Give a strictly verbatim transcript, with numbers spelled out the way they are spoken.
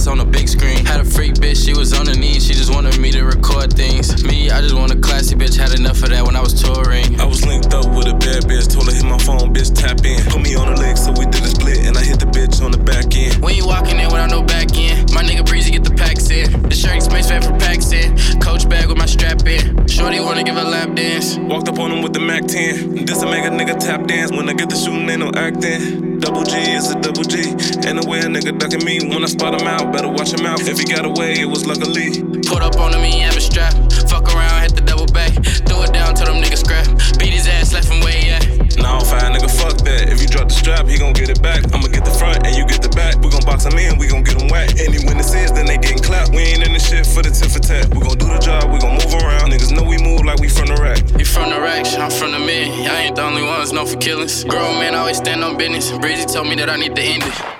on a big screen. Had a freak bitch, she was on her knees, she just wanted me to record things. Me, I just want a classy bitch, had enough of that when I was touring. I was linked up with a bad bitch, told her hit my phone, bitch tap in. Put me on the leg so we did a split, and I hit the bitch on the back end. When you walking in without no back end, my nigga Breezy get the packs in. The shirt space fat for packs in. Coach bag with my strap in. Shorty wanna give a lap dance. Walked up on him with the Mac ten. This to make a nigga tap dance. When I get the shooting, ain't no acting. Double G is a double G. Ain't no way a nigga ducking me. When I spot him out, better watch him out. If he got away, it was luckily. Put up on him, he have a strap. Fuck around, hit the double back. Throw it down, tell them niggas scrap. Beat his ass, left him where he at. Nah, fine nigga, fuck that. If you drop the strap, he gon' get it back. I'ma get the front and you get the back. We gon' box him in, we gon' get him whack. Any witnesses, then they getting clapped. We ain't in the shit for the tit for tat. We gon' do the job, we gon' move around. Niggas know we move like we from the rack. You from the rack, shit, I'm from the mid. I ain't the only ones known for killings. Grown man always stand on business. Breezy told me that I need to end it.